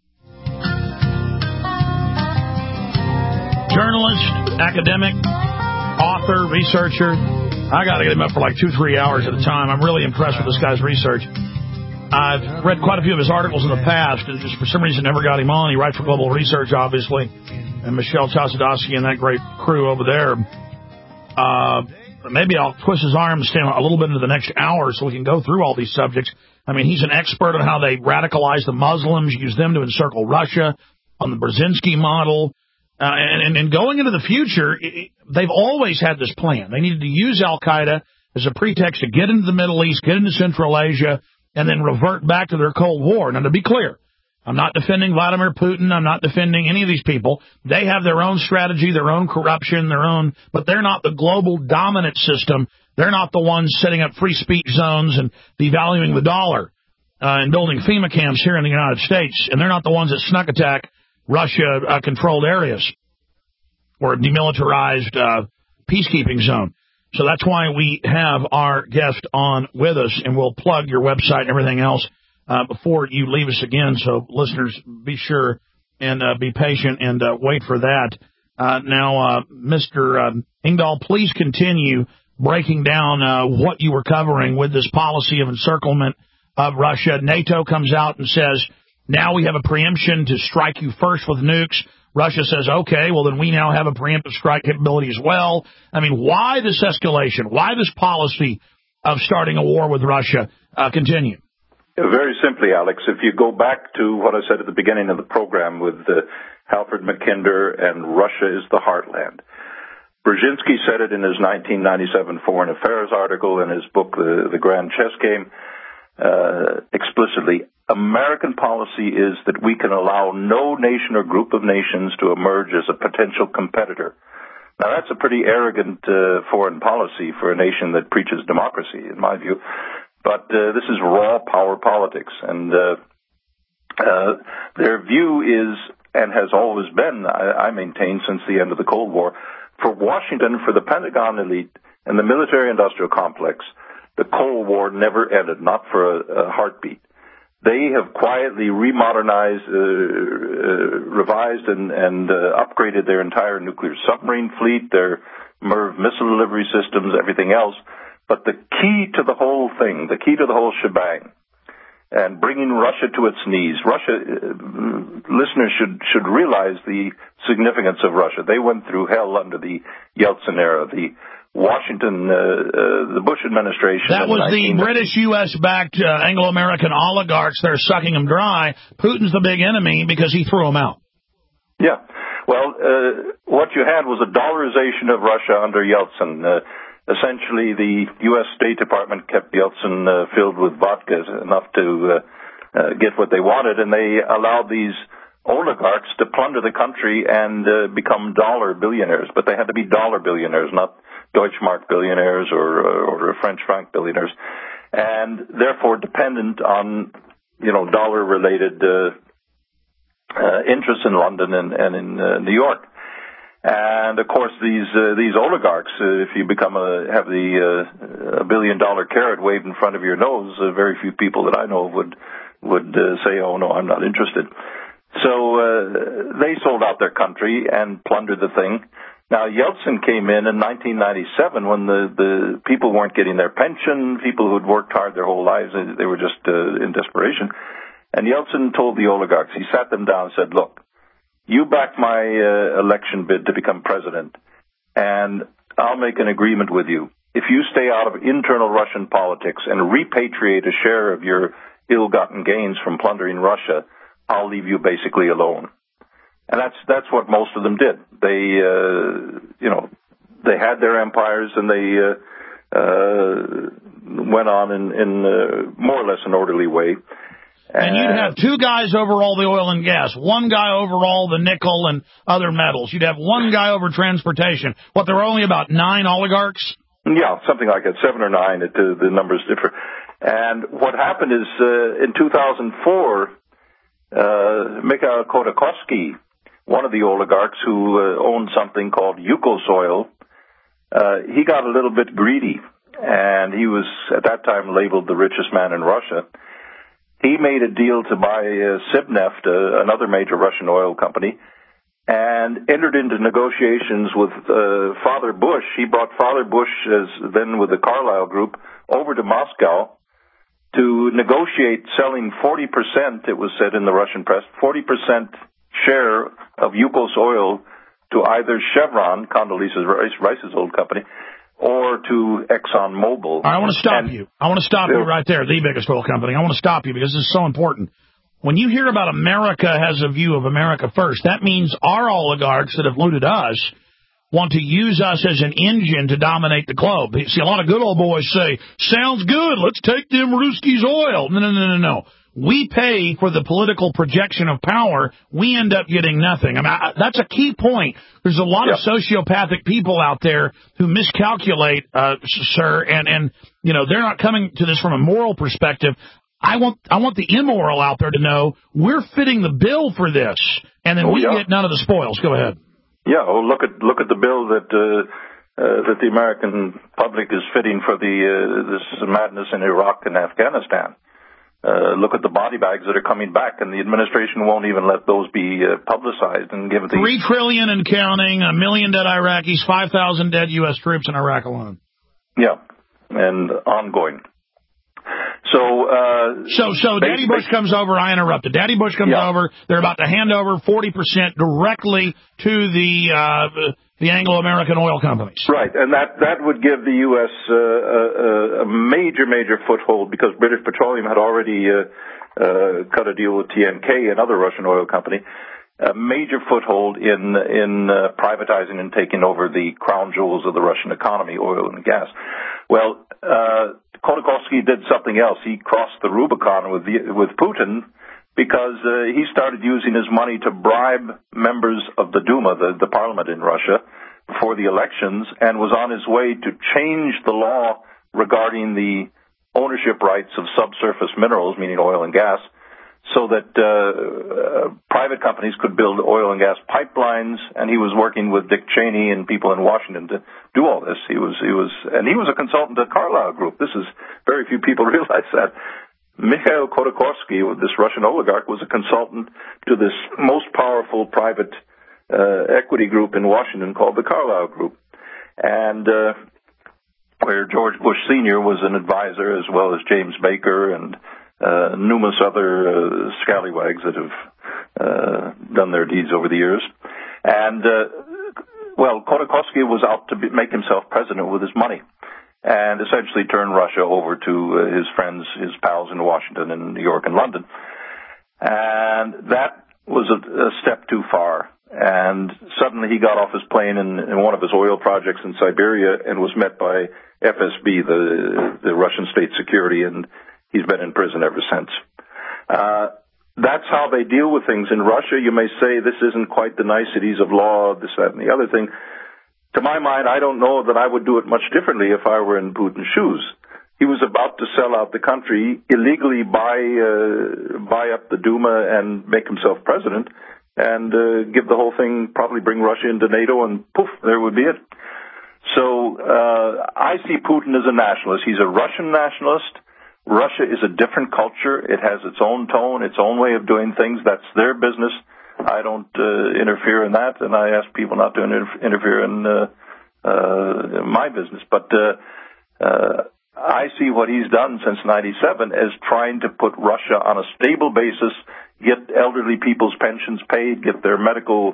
Journalist, academic, author, researcher. I got to get him up for like 2-3 hours at a time. I'm really impressed with this guy's research. I've read quite a few of his articles in the past, and just for some reason never got him on. He writes for Global Research, obviously, and Michelle Chossudovsky and that great crew over there. Maybe I'll twist his arm and stay a little bit into the next hour so we can go through all these subjects. I mean, he's an expert on how they radicalize the Muslims, use them to encircle Russia, on the Brzezinski model. And going into the future, they've always had this plan. They needed to use Al-Qaeda as a pretext to get into the Middle East, get into Central Asia, and then revert back to their Cold War. Now, to be clear, I'm not defending Vladimir Putin. I'm not defending any of these people. They have their own strategy, their own corruption, but they're not the global dominant system. They're not the ones setting up free speech zones and devaluing the dollar and building FEMA camps here in the United States. And they're not the ones that snuck attack Russia-controlled areas or a demilitarized peacekeeping zone. So that's why we have our guest on with us, and we'll plug your website and everything else before you leave us again. So listeners, be sure and be patient and wait for that. Now, Mr. Engdahl, please continue breaking down what you were covering with this policy of encirclement of Russia. NATO comes out and says, now we have a preemption to strike you first with nukes. Russia says, okay, well, then we now have a preemptive strike capability as well. I mean, why this escalation? Why this policy of starting a war with Russia continue? Very simply, Alex, if you go back to what I said at the beginning of the program with Halford Mackinder and Russia is the heartland. Brzezinski said it in his 1997 Foreign Affairs article and his book, The Grand Chess Game, explicitly. American policy is that we can allow no nation or group of nations to emerge as a potential competitor. Now, that's a pretty arrogant foreign policy for a nation that preaches democracy, in my view. But this is raw power politics. And their view is, and has always been, I maintain since the end of the Cold War, for Washington, for the Pentagon elite, and the military-industrial complex, the Cold War never ended, not for a heartbeat. They have quietly remodernized, revised, and upgraded their entire nuclear submarine fleet, their MIRV missile delivery systems, everything else. But the key to the whole thing, the key to the whole shebang, and bringing Russia to its knees. Russia, listeners should realize the significance of Russia. They went through hell under the Yeltsin era, the Washington, the Bush administration. That was the British U.S.-backed Anglo-American oligarchs that are sucking them dry. Putin's the big enemy because he threw them out. Yeah. Well, what you had was a dollarization of Russia under Yeltsin. Essentially, the U.S. State Department kept Yeltsin filled with vodka enough to get what they wanted, and they allowed these oligarchs to plunder the country and become dollar billionaires. But they had to be dollar billionaires, not Deutschmark billionaires or French franc billionaires, and therefore dependent on, dollar-related interests in London and in New York. And of course, these oligarchs, if you have the $1 billion carrot waved in front of your nose, very few people that I know would say, "Oh no, I'm not interested." So they sold out their country and plundered the thing. Now Yeltsin came in 1997 when the people weren't getting their pension. People who'd worked hard their whole lives, they were just in desperation. And Yeltsin told the oligarchs, he sat them down and said, "Look, you back my election bid to become president, and I'll make an agreement with you. If you stay out of internal Russian politics and repatriate a share of your ill-gotten gains from plundering Russia, I'll leave you basically alone." And that's what most of them did. They, they had their empires and they went on in more or less an orderly way. And you'd have two guys over all the oil and gas, one guy over all the nickel and other metals. You'd have one guy over transportation. What, there were only about 9 oligarchs? Yeah, something like that, 7 or 9. The numbers differ. And what happened is in 2004, Mikhail Khodorkovsky, one of the oligarchs who owned something called Yukosoil, he got a little bit greedy. And he was, at that time, labeled the richest man in Russia. He made a deal to buy Sibneft, another major Russian oil company, and entered into negotiations with Father Bush. He brought Father Bush, then with the Carlyle Group, over to Moscow to negotiate selling 40%, it was said in the Russian press, 40% share of Yukos oil to either Chevron, Condoleezza Rice's old company, or to ExxonMobil. I want to stop you. I want to stop you right there, the biggest oil company. I want to stop you because this is so important. When you hear about America has a view of America first, that means our oligarchs that have looted us want to use us as an engine to dominate the globe. See, a lot of good old boys say, "Sounds good, let's take them Ruskies' oil." No. We pay for the political projection of power. We end up getting nothing. I mean, that's a key point. There's a lot of sociopathic people out there who miscalculate, sir, and they're not coming to this from a moral perspective. I want the immoral out there to know we're fitting the bill for this, and then we get none of the spoils. Go ahead. Yeah, well, look at the bill that the American public is fitting for this madness in Iraq and Afghanistan. Look at the body bags that are coming back, and the administration won't even let those be publicized and given. $3 trillion and counting, 1 million dead Iraqis, 5,000 dead U.S. troops in Iraq alone. Yeah, and ongoing. So Daddy Bush comes over. I interrupted. Daddy Bush comes over. They're about to hand over 40% directly to the Anglo-American oil companies. Right, and that would give the U.S. A major foothold, because British Petroleum had already cut a deal with TNK, another Russian oil company. A major foothold in privatizing and taking over the crown jewels of the Russian economy, oil and gas. Well, Khodorkovsky did something else. He crossed the Rubicon with Putin, because he started using his money to bribe members of the Duma, the parliament in Russia, before the elections, and was on his way to change the law regarding the ownership rights of subsurface minerals, meaning oil and gas, so that private companies could build oil and gas pipelines. And he was working with Dick Cheney and people in Washington to do all this. He was a consultant at Carlyle Group. This is, very few people realize that. Mikhail Khodorkovsky, this Russian oligarch, was a consultant to this most powerful private equity group in Washington called the Carlyle Group, and where George Bush Sr. was an advisor, as well as James Baker and numerous other scallywags that have done their deeds over the years. And, Khodorkovsky was out to make himself president with his money, and essentially turn Russia over to his friends, his pals in Washington and New York and London. And that was a step too far. And suddenly he got off his plane in one of his oil projects in Siberia and was met by FSB, the Russian state security, and he's been in prison ever since. That's how they deal with things in Russia. You may say this isn't quite the niceties of law, this, that, and the other thing. To my mind, I don't know that I would do it much differently if I were in Putin's shoes. He was about to sell out the country, illegally buy up the Duma and make himself president, and give the whole thing, probably bring Russia into NATO, and poof, there would be it. So I see Putin as a nationalist. He's a Russian nationalist. Russia is a different culture. It has its own tone, its own way of doing things. That's their business. I don't interfere in that, and I ask people not to interfere in my business. But I see what he's done since '97 as trying to put Russia on a stable basis, get elderly people's pensions paid, get their medical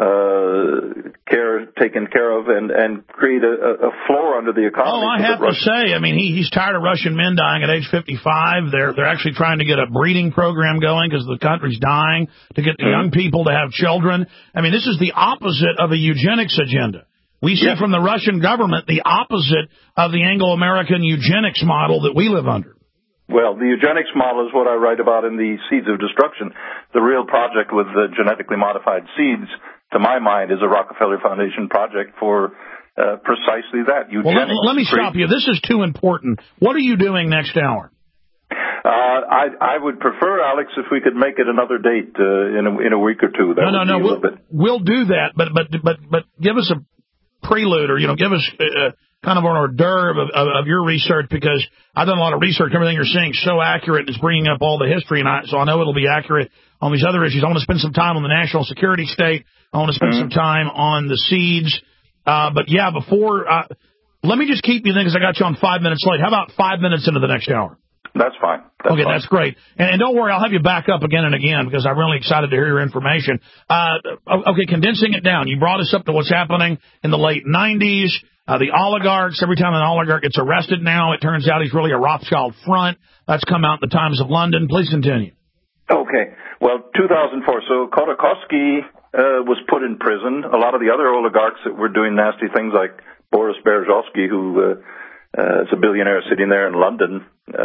care taken care of, and create a floor under the economy. Oh, I have to say, I mean, he's tired of Russian men dying at age 55. They're actually trying to get a breeding program going because the country's dying, to get the young people to have children. I mean, this is the opposite of a eugenics agenda. We see from the Russian government the opposite of the Anglo-American eugenics model that we live under. Well, the eugenics model is what I write about in the Seeds of Destruction. The real project with the genetically modified seeds, to my mind, is a Rockefeller Foundation project for precisely that. Eugenics. Well, let me stop you. This is too important. What are you doing next hour? I would prefer, Alex, if we could make it another date in a week or two. We'll do that. But give us a prelude, or give us kind of an hors d'oeuvre of your research, because I've done a lot of research. Everything you're saying is so accurate. It's bringing up all the history, and so I know it'll be accurate on these other issues. I want to spend some time on the national security state. I want to spend some time on the seeds. Before let me just keep you then, because I got you on 5 minutes late. How about 5 minutes into the next hour? That's fine. That's great. And don't worry, I'll have you back up again and again, because I'm really excited to hear your information. Condensing it down, you brought us up to what's happening in the late 90s. The oligarchs, every time an oligarch gets arrested now, it turns out he's really a Rothschild front. That's come out in the Times of London. Please continue. Okay. Well, 2004. So Khodorkovsky was put in prison. A lot of the other oligarchs that were doing nasty things, like Boris Berezovsky, who is a billionaire sitting there in London,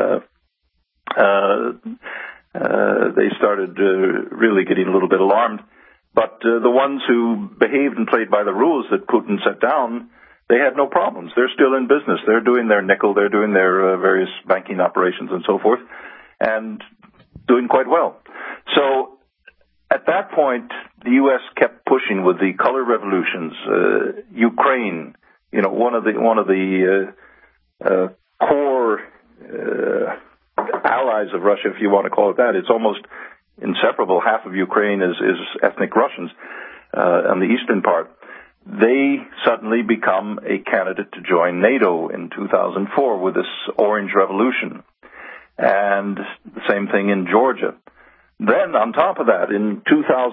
they started really getting a little bit alarmed. But the ones who behaved and played by the rules that Putin set down, they had no problems. They're still in business. They're doing their nickel. They're doing their various banking operations and so forth, and doing quite well. So at that point, the U.S. kept pushing with the color revolutions. Ukraine, one of the core allies of Russia, if you want to call it that. It's almost inseparable. Half of Ukraine is ethnic Russians on the eastern part. They suddenly become a candidate to join NATO in 2004 with this Orange Revolution. and the same thing in Georgia. Then, on top of that, in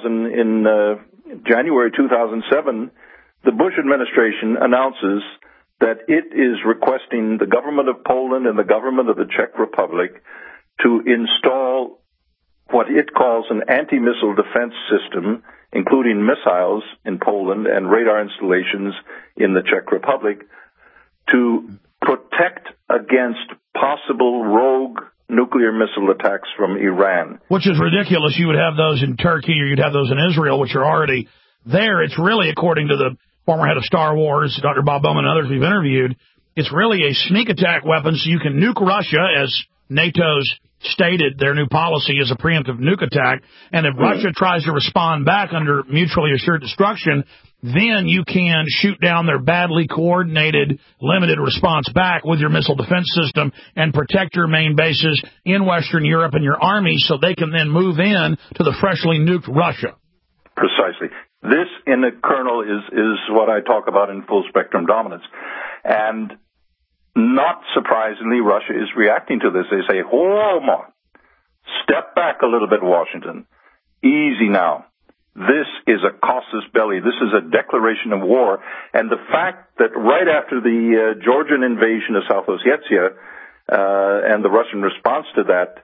January 2007, the Bush administration announces that it is requesting the government of Poland and the government of the Czech Republic to install what it calls an anti-missile defense system, including missiles in Poland and radar installations in the Czech Republic, to protect against possible rogue nuclear missile attacks from Iran. Which is ridiculous. You would have those in Turkey or you'd have those in Israel, which are already there. It's really, according to the former head of Star Wars, Dr. Bob Bowman, and others we've interviewed, it's really a sneak attack weapon so you can nuke Russia, as NATO's stated their new policy is a preemptive nuke attack. And if Russia tries to respond back under mutually assured destruction, then you can shoot down their badly coordinated, limited response back with your missile defense system and protect your main bases in Western Europe and your army so they can then move in to the freshly nuked Russia. Precisely. This, in a kernel, is what I talk about in full spectrum dominance. And not surprisingly, Russia is reacting to this. They say, hold on, step back a little bit, Washington. Easy now. This is a casus belli. This is a declaration of war. And the fact that right after the Georgian invasion of South Ossetia and the Russian response to that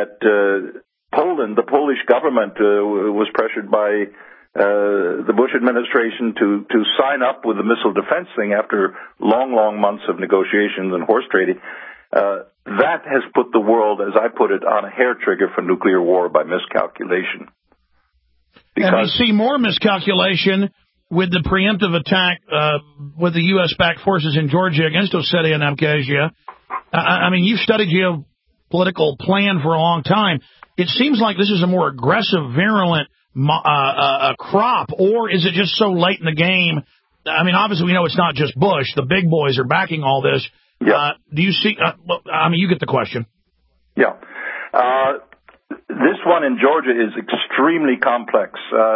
Poland, the Polish government, was pressured by the Bush administration to sign up with the missile defense thing after long, long months of negotiations and horse trading. That has put the world, as I put it, on a hair trigger for nuclear war by miscalculation. And we see more miscalculation with the preemptive attack with the U.S.-backed forces in Georgia against Ossetia and Abkhazia. I mean, you've studied geopolitical plan for a long time. It seems like this is a more aggressive, virulent crop, or is it just so late in the game? I mean, obviously we know it's not just Bush. The big boys are backing all this. Yeah. Do you see? I mean, you get the question. Yeah. This one in Georgia is extremely complex.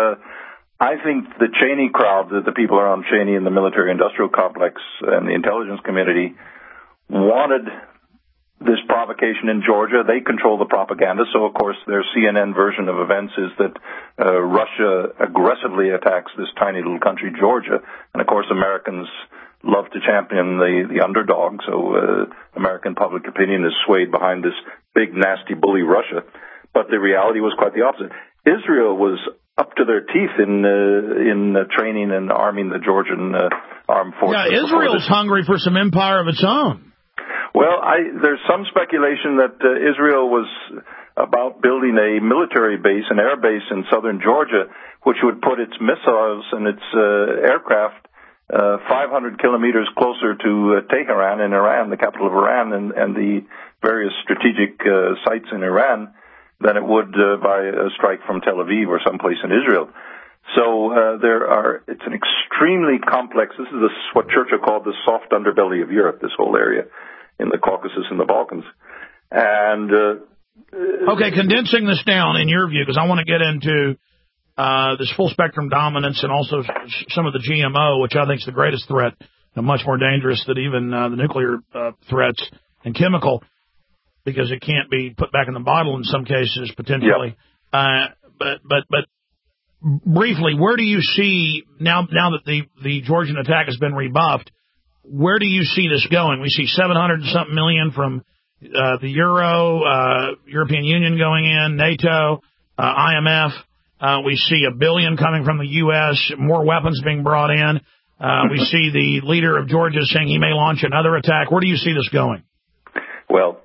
I think the Cheney crowd, the people around Cheney in the military-industrial complex and the intelligence community, wanted this provocation in Georgia. They control the propaganda, so of course their CNN version of events is that Russia aggressively attacks this tiny little country, Georgia, and of course Americans love to champion the underdog, so American public opinion is swayed behind this big, nasty bully Russia. But the reality was quite the opposite. Israel was up to their teeth in training and arming the Georgian armed forces. Yeah, Israel's hungry for some empire of its own. Well, there's some speculation that Israel was about building a military base, an air base in southern Georgia, which would put its missiles and its aircraft 500 kilometers closer to Tehran in Iran, the capital of Iran, and the various strategic sites in Iran, than it would by a strike from Tel Aviv or someplace in Israel. So it's an extremely complex, this is what Churchill called the soft underbelly of Europe, this whole area in the Caucasus and the Balkans. And okay, condensing this down in your view, because I want to get into this full spectrum dominance and also some of the GMO, which I think is the greatest threat, and much more dangerous than even the nuclear threats and chemical, because it can't be put back in the bottle in some cases, potentially. Yep. But briefly, where do you see, now that the Georgian attack has been rebuffed, where do you see this going? We see 700-something million from the Euro, European Union going in, NATO, IMF. We see $1 billion coming from the U.S., more weapons being brought in. We see the leader of Georgia saying he may launch another attack. Where do you see this going? Well,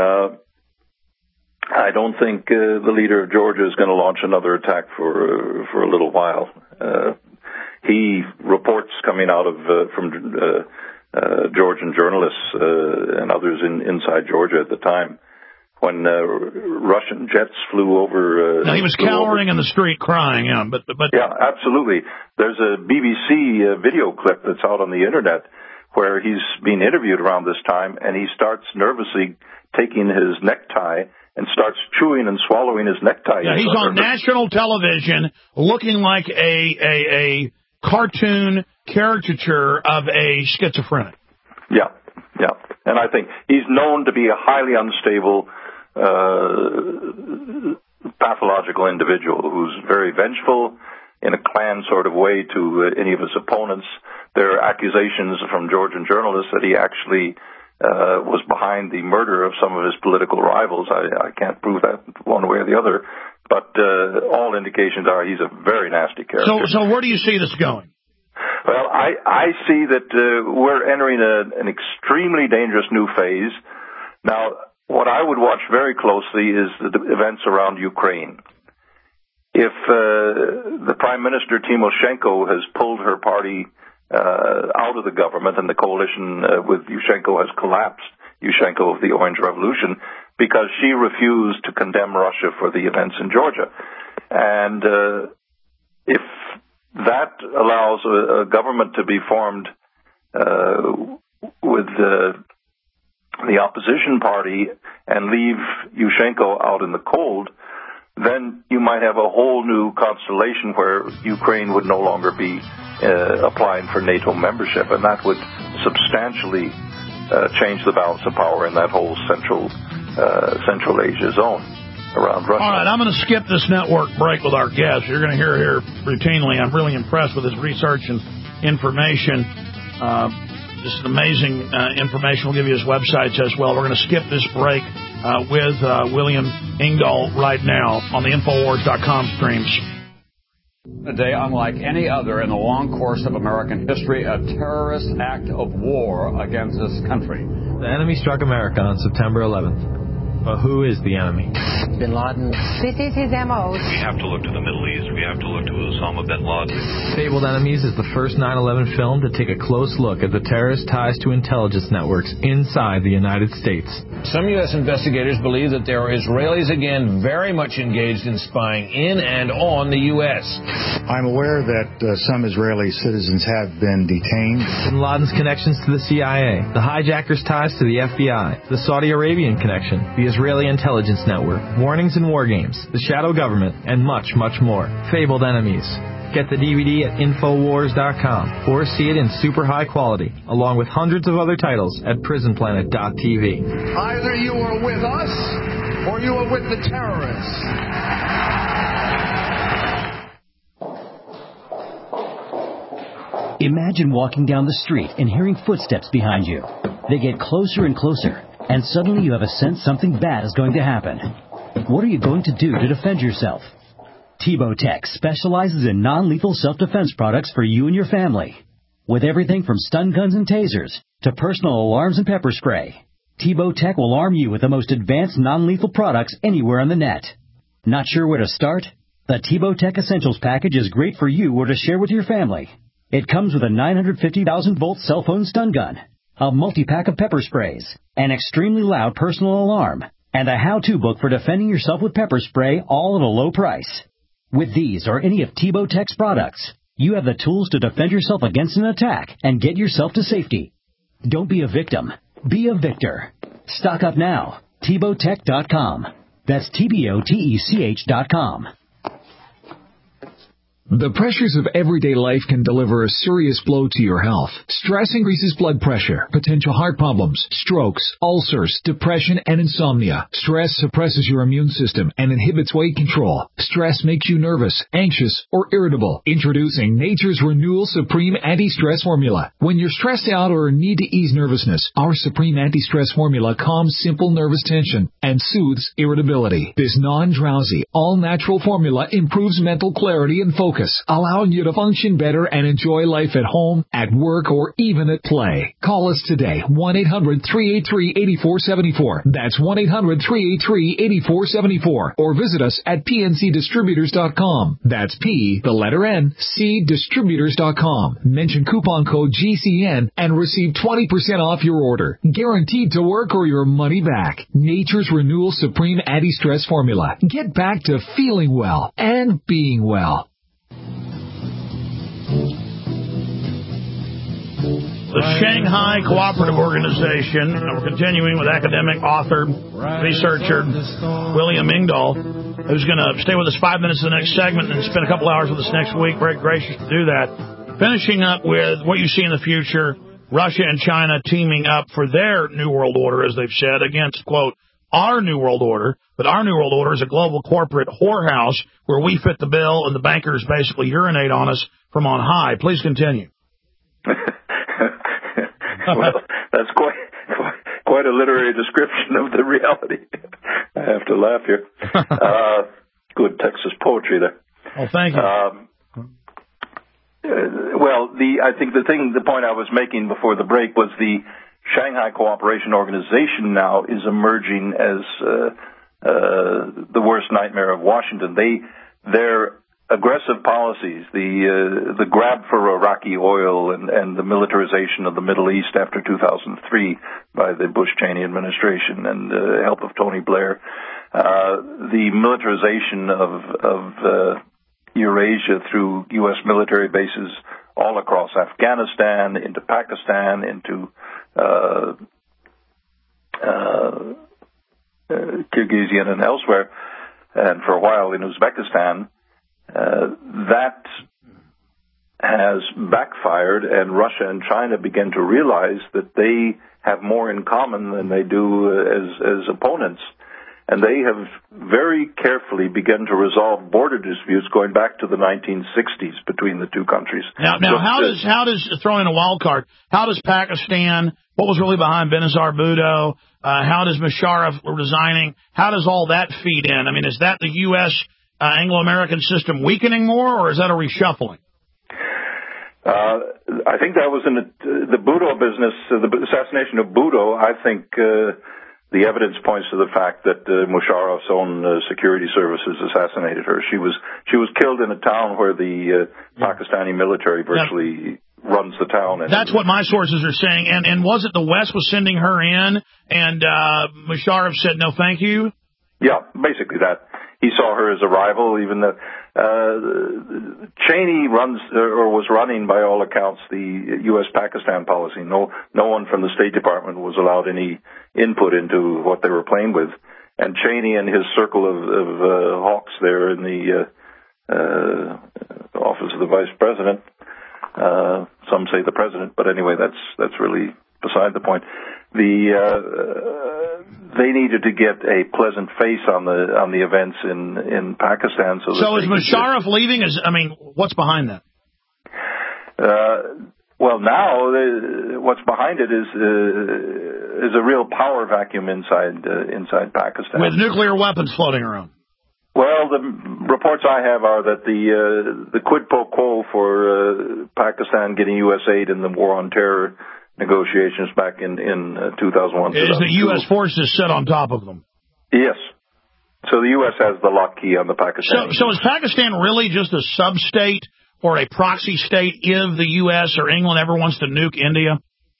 I don't think the leader of Georgia is going to launch another attack for a little while. He reports coming out of from Georgian journalists and others inside Georgia at the time when Russian jets flew over. He was cowering in the street, crying. Yeah, but yeah, absolutely. There's a BBC video clip that's out on the internet where he's being interviewed around this time, and he starts nervously taking his necktie and starts chewing and swallowing his necktie. Yeah, he's on national television looking like a cartoon caricature of a schizophrenic. Yeah. And I think he's known to be a highly unstable, pathological individual who's very vengeful in a clan sort of way to any of his opponents. There are accusations from Georgian journalists that he actually was behind the murder of some of his political rivals. I can't prove that one way or the other, but all indications are he's a very nasty character. So where do you see this going? Well, I see that we're entering an extremely dangerous new phase. Now, what I would watch very closely is the events around Ukraine. If the Prime Minister Tymoshenko has pulled her party out of the government and the coalition with Yushchenko has collapsed, Yushchenko of the Orange Revolution, because she refused to condemn Russia for the events in Georgia. And if that allows a government to be formed with the opposition party and leave Yushchenko out in the cold, then you might have a whole new constellation where Ukraine would no longer be applying for NATO membership, and that would substantially change the balance of power in that whole Central Asia zone around Russia. All right, I'm going to skip this network break with our guest. You're going to hear here routinely. I'm really impressed with his research and information. Just amazing information. We'll give you his websites as well. We're going to skip this break with William Engdahl right now on the Infowars.com streams. A day unlike any other in the long course of American history, a terrorist act of war against this country. The enemy struck America on September 11th. But who is the enemy? Bin Laden. This is his MO. We have to look to the Middle East. We have to look to Osama bin Laden. Fabled Enemies is the first 9/11 film to take a close look at the terrorist ties to intelligence networks inside the United States. Some U.S. investigators believe that there are Israelis again very much engaged in spying in and on the U.S. I'm aware that some Israeli citizens have been detained. Bin Laden's connections to the CIA, the hijackers' ties to the FBI, the Saudi Arabian connection, the Israeli intelligence network, warnings and war games, the shadow government, and much, much more. Fabled Enemies. Get the DVD at Infowars.com or see it in super high quality, along with hundreds of other titles at PrisonPlanet.tv. Either you are with us or you are with the terrorists. Imagine walking down the street and hearing footsteps behind you. They get closer and closer, and suddenly you have a sense something bad is going to happen. What are you going to do to defend yourself? Tebow Tech specializes in non-lethal self-defense products for you and your family. With everything from stun guns and tasers to personal alarms and pepper spray, Tebow Tech will arm you with the most advanced non-lethal products anywhere on the net. Not sure where to start? The Tebow Tech Essentials package is great for you or to share with your family. It comes with a 950,000-volt cell phone stun gun, a multi-pack of pepper sprays, an extremely loud personal alarm, and a how-to book for defending yourself with pepper spray, all at a low price. With these or any of Tebow Tech's products, you have the tools to defend yourself against an attack and get yourself to safety. Don't be a victim. Be a victor. Stock up now. TebowTech.com. That's TBOTECH.com. The pressures of everyday life can deliver a serious blow to your health. Stress increases blood pressure, potential heart problems, strokes, ulcers, depression, and insomnia. Stress suppresses your immune system and inhibits weight control. Stress makes you nervous, anxious, or irritable. Introducing Nature's Renewal Supreme Anti-Stress Formula. When you're stressed out or need to ease nervousness, our Supreme Anti-Stress Formula calms simple nervous tension and soothes irritability. This non-drowsy, all-natural formula improves mental clarity and focus, allowing you to function better and enjoy life at home, at work, or even at play. Call us today, 1-800-383-8474. That's 1-800-383-8474. Or visit us at pncdistributors.com. That's P, the letter N, cdistributors.com. Mention coupon code GCN and receive 20% off your order. Guaranteed to work or your money back. Nature's Renewal Supreme Anti-Stress Formula. Get back to feeling well and being well. The Shanghai Cooperative Organization, we're continuing with academic, author, researcher William Engdahl, who's going to stay with us 5 minutes in the next segment and spend a couple hours with us next week. Very gracious to do that. Finishing up with what you see in the future, Russia and China teaming up for their New World Order, as they've said, against, quote, our New World Order, but our New World Order is a global corporate whorehouse where we fit the bill and the bankers basically urinate on us from on high. Please continue. Well, that's quite a literary description of the reality. I have to laugh here. Good Texas poetry there. Oh, thank you. I think the point I was making before the break was the Shanghai Cooperation Organization now is emerging as the worst nightmare of Washington. Their aggressive policies, the grab for Iraqi oil and the militarization of the Middle East after 2003 by the Bush-Cheney administration and the help of Tony Blair, the militarization of Eurasia through U.S. military bases all across Afghanistan, into Pakistan, into Kyrgyzstan and elsewhere, and for a while in Uzbekistan, that has backfired, and Russia and China begin to realize that they have more in common than they do as opponents. And they have very carefully begun to resolve border disputes going back to the 1960s between the two countries. Now, how does throwing a wild card? How does Pakistan? What was really behind Benazir Bhutto? How does Musharraf resigning? How does all that feed in? I mean, is that the U.S. Anglo-American system weakening more, or is that a reshuffling? I think that was in the Bhutto business, the assassination of Bhutto. I think the evidence points to the fact that Musharraf's own security services assassinated her. She was killed in a town where the Pakistani military virtually runs the town. And that's what my sources are saying. And was it the West was sending her in, and Musharraf said no, thank you? Yeah, basically that. He saw her as a rival, even though Cheney was running, by all accounts, the U.S.-Pakistan policy. No one from the State Department was allowed any input into what they were playing with. And Cheney and his circle of hawks there in the office of the vice president, some say the president, but anyway, that's really beside the point. They needed to get a pleasant face on the events in Pakistan. So is Musharraf leaving? What's behind that? Now what's behind it is a real power vacuum inside Pakistan, with nuclear weapons floating around. Well, the reports I have are that the quid pro quo for Pakistan getting U.S. aid in the war on terror negotiations back in 2001. Is the U.S. forces set on top of them? Yes. So the U.S. has the lock key on the Pakistani. So is Pakistan really just a sub-state or a proxy state if the U.S. or England ever wants to nuke India?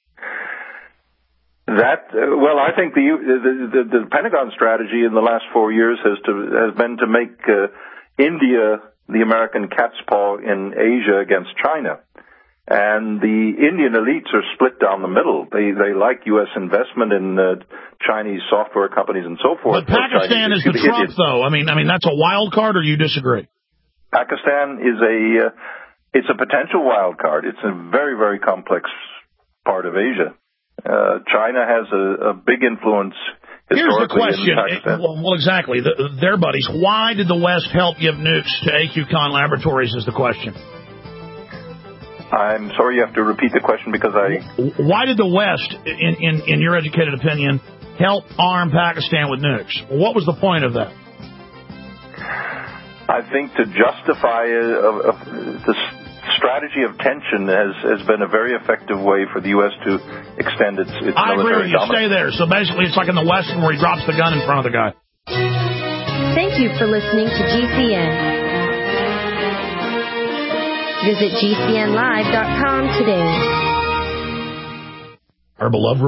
I think the Pentagon strategy in the last 4 years has been to make India the American cat's paw in Asia against China. And the Indian elites are split down the middle. They like U.S. investment in Chinese software companies and so forth. But Pakistan is the Trump, though. I mean, that's a wild card, or you disagree? Pakistan is a potential wild card. It's a very, very complex part of Asia. China has a big influence historically. Here's the question. Well, exactly. Their buddies. Why did the West help give nukes to AQCon Laboratories is the question. I'm sorry, you have to repeat the question because Why did the West, in your educated opinion, help arm Pakistan with nukes? What was the point of that? I think to justify the strategy of tension has been a very effective way for the U.S. to extend its military dominance. I agree with you. Stay there. So basically, it's like in the Western where he drops the gun in front of the guy. Thank you for listening to GCN. Visit GCNlive.com today. Our beloved